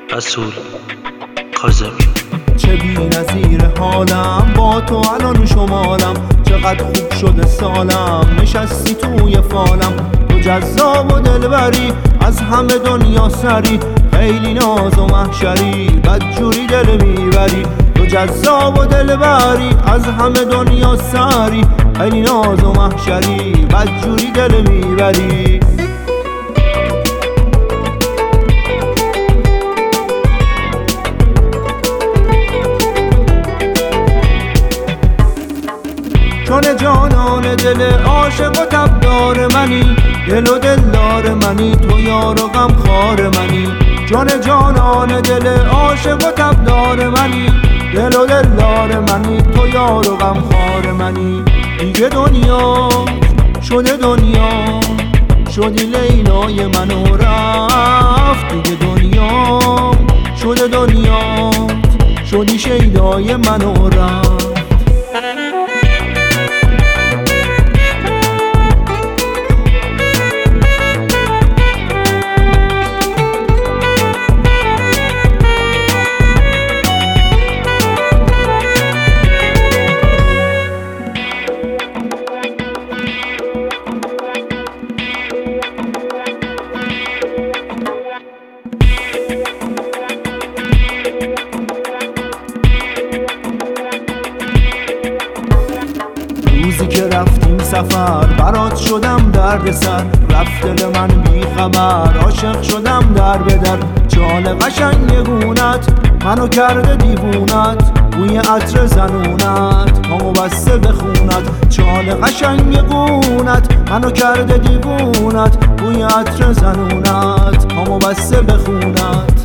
رسول کاظمی. چه بی نظیر حالم با تو الان شمالم، چقدر خوب شده سالم نشستی توی فالم. تو جذاب و دلبری از همه دنیا سری، خیلی ناز و محشری بدجوری دل میبری. تو جذاب و دلبری از همه دنیا سری، خیلی ناز و محشری بدجوری دل میبری. چون جانان دل عاشق و تبدار منی، دل و دلدار منی، تو یار و غمخوار منی. چون جانان دل عاشق و تبدار منی، دل و دلدار منی، تو یار و غمخوار منی. دیگه دنیا شده دنیا، شدی لیلای من و رفت. دیگه دنیا شده دنیا، شدی شیدای من و رفت. روزی که رفتیم سفر برات شدم درد سر، رفت دل من بی خبر عاشق شدم در به در. چال قشنگ گونت منو کرده دیوونت، بوی عطر زنونت پامو بسته به خونت. چال قشنگ گونت منو کرده دیوونت، بوی عطر زنونت پامو بسته به خونت.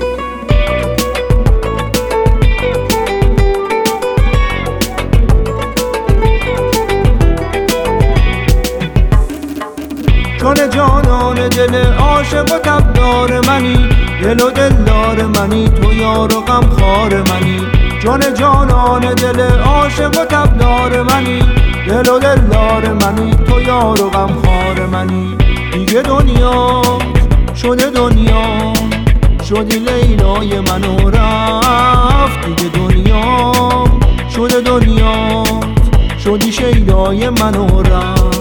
چون جانان دل عاشق و تبدار منی، دل و دلدار منی، تو یار و غمخوار منی. چون جانان دل عاشق و تبدار منی، دل و دلدار منی، تو یار و غمخوار منی. دیگه دنیا شده دنیا، شدی لیلای من و رفت. دیگه دنیا شده دنیا، شدی شیدای من و رفت.